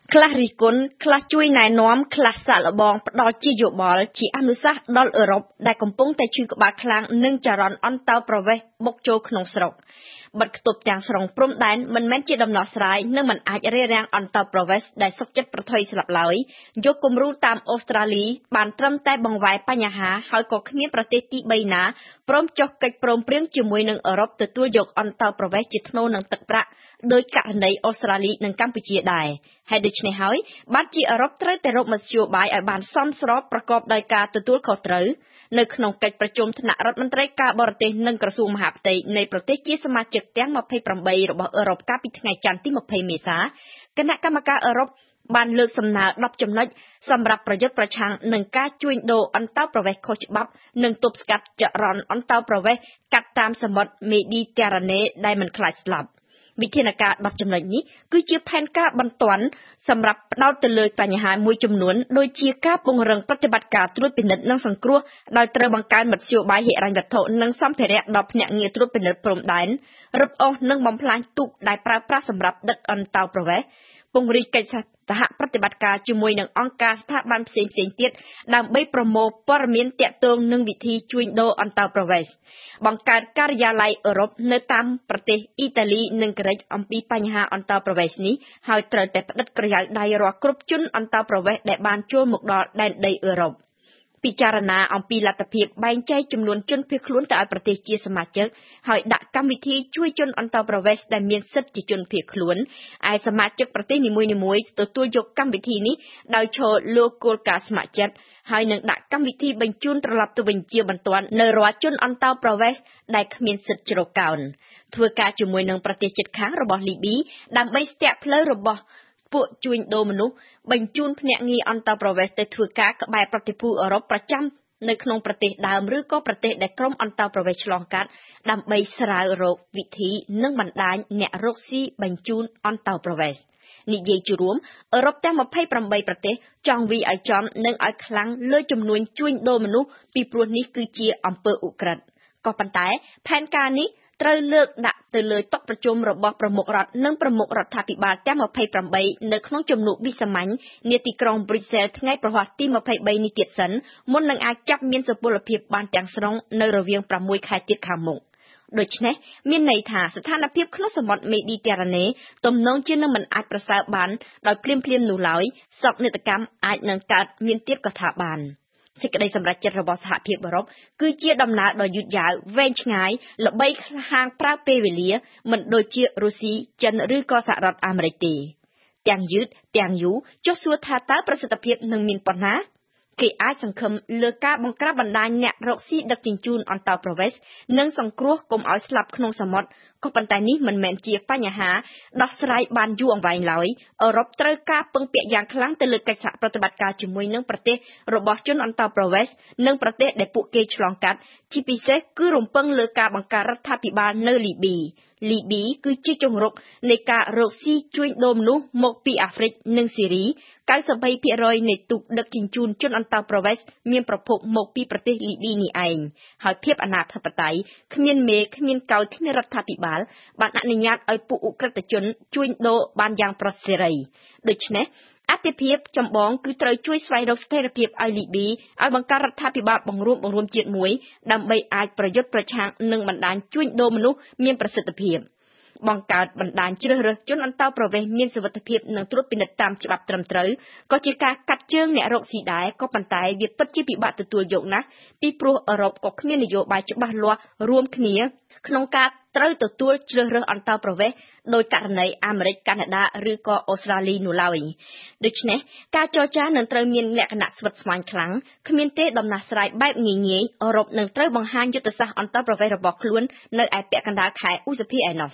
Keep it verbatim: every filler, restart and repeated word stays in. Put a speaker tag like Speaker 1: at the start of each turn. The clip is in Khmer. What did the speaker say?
Speaker 1: ខ្លះរិះគន់ខ្លះជួយណែនាំខ្លះសាកល្បងផ្ដល់ជាយោបល់ជាអនុសាសន៍ដល់អឺរ៉ុបដែលកំពុងតែឈឺក្បាលខ្លាំងនឹងចរន្តអន្តោប្រវេសន៍បុកចូលក្នុងស្រុកបិទគប់ទាំងស្រុងព្រំដែនមិនមែនជាដំណោះស្រាយនិងមិនអាចរារាំងអន្តោប្រវេសន៍ដែលសុខចិត្តប្រថុយស្លាប់ឡើយយកគំរូតាមអូស្ត្រាលីបានត្រឹមតែបង្វែរបញ្ហាហើយក៏គ្មានប្រទេសទីបីណាព្រមចុះកិច្ចព្រមព្រៀងជាមួយនឹងអឺរ៉ុបទទួលយកអន្តោប្រវេសន៍ជាថ្នូរនឹងទឹកប្រាក់ដោយករណីអូស្ត្រាលីនិងកម្ពុជាដែរហើយដូច្នេះហើយបានជាអឺរ៉ុបត្រូវតែរកមធ្យោបាយឲ្យបានសមស្របប្រកបដោយការទទួលខុសត្រូវនៅក្នុងកិច្ចប្រជុំថ្នាក់រដ្ឋមន្ត្រីការបរទេសនិងក្រសួងមហាផ្ទៃនៃប្រទេសជាសមាជិកទាំងยี่สิบแปดរបស់អឺរ៉ុបកាលពីថ្ងៃច័ន្ទទីยี่สิบមេសាគណៈកម្មការអឺរ៉ុបបានលើកសំណើដប់ចំណុចសម្រាប់ប្រយុទ្ធប្រឆាំងនឹងការជួញដូរអន្តោប្រវេសន៍ខុសច្បាប់និងទប់ស្កាត់ចរន្តអន្តោប្រវេសន៍កាត់តាមសមុទ្រមេឌីទែរ៉ាណេដែលមិនខ្លាចស្លាប់វិធានការដប់ចំណុចនេះគឺជាផែនការបន្ទាន់សម្រាប់ផ្ដោតទៅលើបញ្ហាមួយចំនួនដូចជាការពង្រឹងប្រតិបត្តិការត្រួតពិនិត្យនិងសង្គ្រោះដោយត្រូវបង្កើនមធ្យោបាយហិរញ្ញវត្ថុនិងសម្ភារៈដល់ភ្នាក់ងារត្រួតពិនិត្យព្រំដែនរឹបអូសនិងបំផ្លាញទូកដែលប្រើប្រាស់សម្រាប់ដឹកអន្តោប្រវេសន៍ពង្រីកកិច្ចសហប្រតិបត្តិការជាមួយនឹងអង្គការស្ថាប័នផ្សេងៗទៀតដើម្បីប្រមូលព័ត៌មានទាក់ទងនឹងវិធីជួញដូរអន្តោប្រវេសន៍បង្កើតការិយាល័យអឺរ៉ុបនៅតាមប្រទេសអ៊ីតាលីនិងក្រិកអំពីបញ្ហាអន្តោប្រវេសន៍នេះហើយត្រូវតែផ្តិតក្រយៅដៃរាល់គ្រប់ជនអន្តោប្រវេសន៍ដែលបានចូលមកដល់ដែនដីអឺរ៉ុបពិចារណាអំពីលទ្ធភាពបែងចែកចំនួនជនភៀសខ្លួនទៅឲ្យប្រទេសជាសមាជិកហើយដាក់កម្មវិធីជួយជនអន្តោប្រវេសន៍ដែលមានសិទ្ធិជាជនភៀសខ្លួនឯសមាជិកប្រទេសនីមួយៗទទួលយកកម្មវិធីនេះដោយឈរលើគោលការណ៍ស្ម័គ្រចិត្តហើយនឹងដាក់កម្មវិធីបញ្ជូនត្រឡប់ទៅវិញជាបន្ទាន់នៅរាល់ជនអន្តោប្រវេសន៍ដែលគ្មានសិទ្ធិជ្រកកោនធ្វើការជាមួយនឹងប្រទេសជិតខាងរបស់លីប៊ីដើម្បីស្ទាក់ផ្លូវរបស់ពួកជួញដូរមនុស្សបញ្ជូនភ្នាក់ងារអន្តោប្រវេសន៍ទៅធ្វើការក្បែរប្រតិភូអឺរ៉ុបប្រចាំនៅក្នុងប្រទេសដើមឬក៏ប្រទេសដែលក្រុមអន្តោប្រវេសន៍ឆ្លងកាត់ដើម្បីស្រាវរកវិធីនិងបណ្ដាញអ្នករកស៊ីបញ្ជូនអន្តោប្រវេសន៍និយាយជារួមអឺរ៉ុបទាំងยี่สิบแปดប្រទេសចង់វាឲ្យចំនិងឲ្យខ្លាំងលើចំនួនជួញដូរមនុស្សពីព្រោះនេះគឺជាអំពើឧក្រិដ្ឋក៏ប៉ុន្តែផែនការនេះត្រូវលើកដាក់ទៅលើតុប្រជុំរបស់ប្រមុខរដ្ឋនិងប្រមុខរដ្ឋាភិបាលទាំងยี่สิบแปดនៅក្នុងជំនួបវិសាមញ្ញនាទីក្រុងប្រុយសែលថ្ងៃប្រហ័សទីยี่สิบสามនេះទៀតសិនមុននឹងអាចចាប់មានសុពលភាពបានទាំងស្រុងនៅរវាង៦ខែទៀតខាងមុខដូច្នេះមានន័យថាស្ថានភាពក្នុងសមុទ្រមេឌីទែរ៉ាណេទំនងជានឹងមិនអាចប្រសើរបានដោយភ្លាមៗនោះឡើយសោកនាដកម្មអាចនឹងកើតមានទៀតក៏ថាបានសេចក្តីសម្រេចចិត្តរបស់សហភាពអឺរ៉ុបគឺជាដំណើរដ៏យឺតយ៉ាវវែងឆ្ងាយល្បីខាងប្រើពេលវេលាមិនដូចជារុស្ស៊ីចិនឬក៏សហរដ្ឋអាមេរិកទេទាំងយឺតទាំងយូរចុះសួរថាតើប្រសិទ្ធភាពនឹងមានប៉ុណ្ណាគេអាចសង្ឃឹមលើការបង្ក្រាបបណ្ដាញអ្នករកស៊ីដឹកជញ្ជូនអន្តោប្រវេសន៍និងសង្គ្រោះកុំឲ្យស្លាប់ក្នុងសមុទ្រក៏ប៉ុន្តែនេះមិនមែនជាបញ្ហាដោះស្រាយបានយូរអង្វែងឡើយអឺរ៉ុបត្រូវការពឹងពាក់យ៉ាងខ្លាំងទៅលើកិច្ចសហប្រតិបត្តិការជាមួយនឹងប្រទេសរបស់ជនអន្តោប្រវេសន៍និងប្រទេសដែលពួកគេឆ្លងកាត់ជាពិសេសគឺរំពឹងលើការបង្កើតរដ្ឋាភិបាលនៅលីប៊ីលីប៊ីគឺជាជង្រុកនៃការរកស៊ីជួញដូរមនុស្សមកពីអាហ្វ្រិកនិងស៊ីរី九十三ភាគរយនៃទូកដឹកជញ្ជូនជនអន្តោប្រវេសន៍មានប្រភពមកពីប្រទេសលីប៊ីនេះឯងហើយភាពអនាធិបតេយ្យគ្មានមេគ្មានកោយគ្មានរដ្ឋាភិបាលបានអនុញ្ញាតឲ្យពួកឧក្រិដ្ឋជនជួញដូរបានយ៉ាងប្រសិទ្ធិដូច្នេះអតិភិបចម្បងគឺត្រូវជួយស្វែងរកស្ថិរភាពឲ្យលីប៊ីឲ្យបង្កើតរដ្ឋាភិបាលបង្រួមបង្រួមជាតិមួយដើម្បីអាចប្រយុទ្ធប្រឆាំងនឹងបណ្ដាញជួញដូរមនុស្សមានប្រសិទ្ធភាពបង្កើតបណ្ដាញជ្រើសរើសជនអន្តោប្រវេសន៍មានសុវត្ថិភាពនិងត្រួតពិនិត្យតាមច្បាប់ត្រឹមត្រូវក៏ជាការកាត់ជើងអ្នករកស៊ីដែរក៏ប៉ុន្តែវាពិតជាពិបាកទទួលយកណាស់ពីព្រោះអឺរ៉ុបក៏គ្មាននយោបាយច្បាស់លាស់រួមគ្នាក្នុងការត្រូវទទួលជ្រើសរើសអន្តោប្រវេសន៍ដោយករណីអាមេរិកកាណាដាឬក៏អូស្ត្រាលីនោះឡើយដូច្នេះការចរចានឹងត្រូវមានលក្ខណៈស្វិតស្វាញខ្លាំងគ្មានទេដំណោះស្រាយបែបងាយៗអឺរ៉ុបនឹងត្រូវបង្ហាញយុទ្ធសាស្ត្រអន្តោប្រវេសន៍របស់ខ្លួននៅឯពាក់កណ្ដាលខែឧសភាឯណោះ